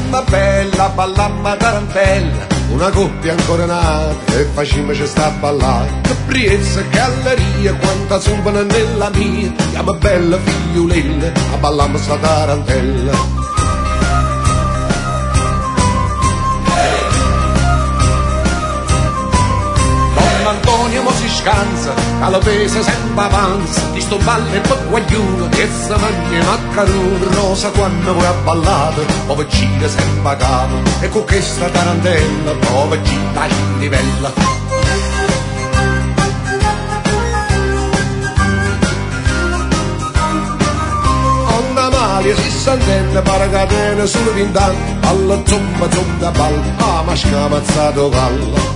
Chiamma bella, ballamma tarantella, una coppia ancora nata e facciamo ci sta a ballare. Che priezza, che alleria, quanta zupana nella mia. Chiamma bella figliolella, a ballamma sta tarantella. Antonio mo si scansa, che la pesa sempre avanza, di sto balle per guagliuno, che se mangia maccarone, rosa quando vuoi a ballare, poi gira sempre a capo, e con questa tarantella, poi gira in livella. Onda malia si s'antenne, pare catena sulle vint'anni, alla zomba zomba balla, a masca mazzato gallo.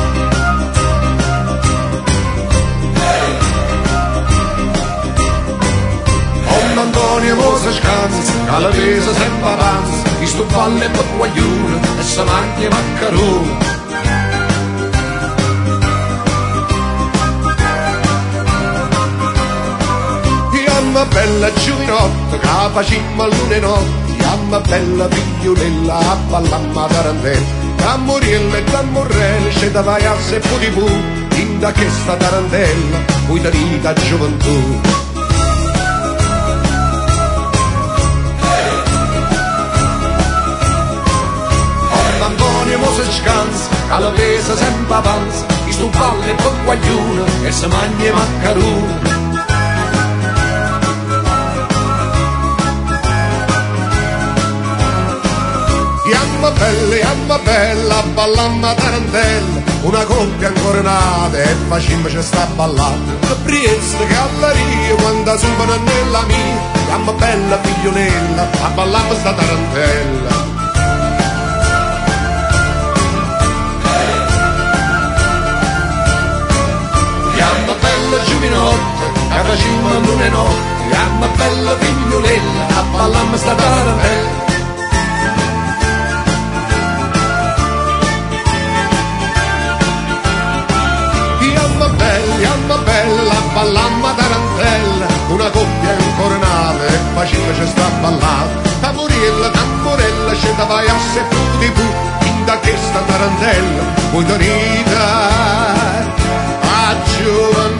Antonio mo si scansa, che la pesa sempre avanza, di sto balle per guagliuno e se mangia maccarone. Chiamma bella giovinotta, che facimmo a luna e notte, chiamma bella figliolella, a ballamma tarantella. Cammoriella e cammorrella, c'è da vai a se putipu, in da che sta tarantella, poi da vita gioventù. Antonio mo si scansa, che la pesa sempre avanza, di sto balle per guagliuno e se mangia maccarone. Chiamma bella, ballamma tarantella, una coppia ancora nata e facimmo ci sta a ballare. Che priezza, che alleria, quando subano nella mia. Chiamma bella figliolella, a ballamma sta tarantella. Chiamma bella giovinotta, che facimmo a luna e notte, chiamma bella figliolella, a ballamma sta tarantella. Chiamma bella, ballamma tarantella, una coppia ancora nata e facimmo ci sta a ballare. Tamborella, c'è da vai a se pu, in da che sta tarantella, poi torita a giovane.